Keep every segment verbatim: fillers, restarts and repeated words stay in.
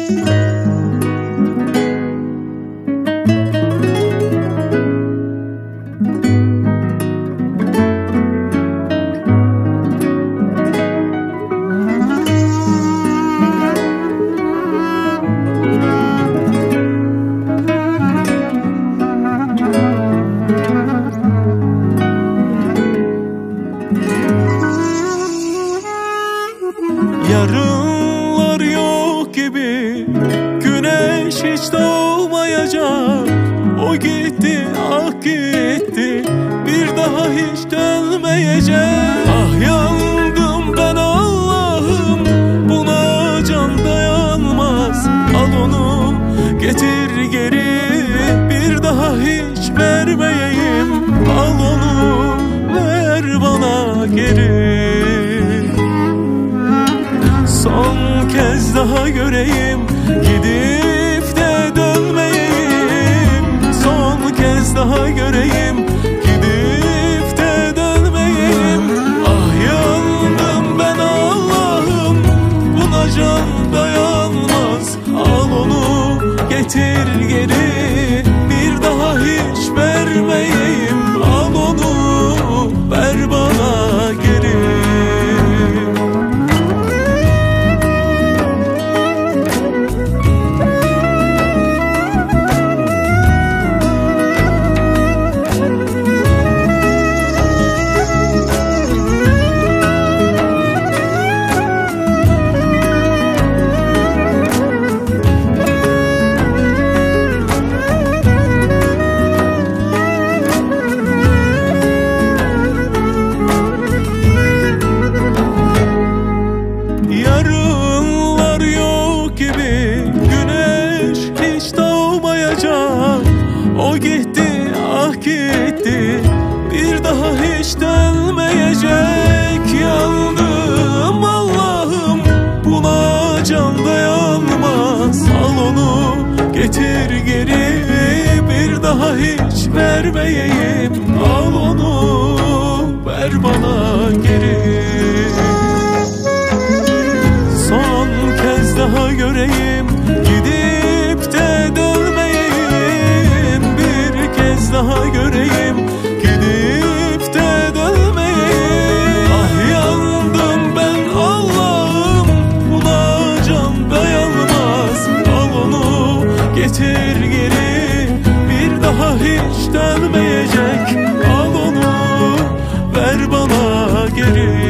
Yarınlar yok gibi, güneş hiç doğmayacak. O gitti, ah gitti, bir daha hiç dönmeyecek. Ah yandım ben Allah'ım, buna can dayanmaz. Al onu getir geri, bir daha hiç vermeyeyim. Al onu ver bana geri. Son kez daha göreyim, gidip de dönmeyeyim. Son kez daha göreyim, gidip de dönmeyeyim. Ah yandım ben Allah'ım, buna can dayanmaz. Al onu getir geri, bir daha hiç vermeyeyim. Al onu ver bana geri. Yarınlar yok gibi, güneş hiç doğmayacak. O gitti, ah gitti, bir daha hiç dönmeyecek. Yandım Allah'ım, buna can dayanmaz. Al onu getir geri, bir daha hiç vermeyeyim. Al onu ver bana geri. Son kez daha göreyim, gidip de dönmeyeyim. Bir kez daha göreyim, gidip de dönmeyeyim. Ah yandım ben Allah'ım, buna can dayanmaz. Al onu getir geri, bir daha hiç dönmeyecek. Al onu ver bana geri.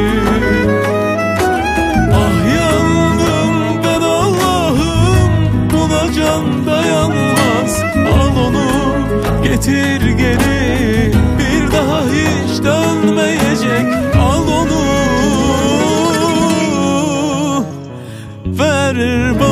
Can dayanmaz, al onu getir geri, bir daha hiç dönmeyecek. Al onu ver bana.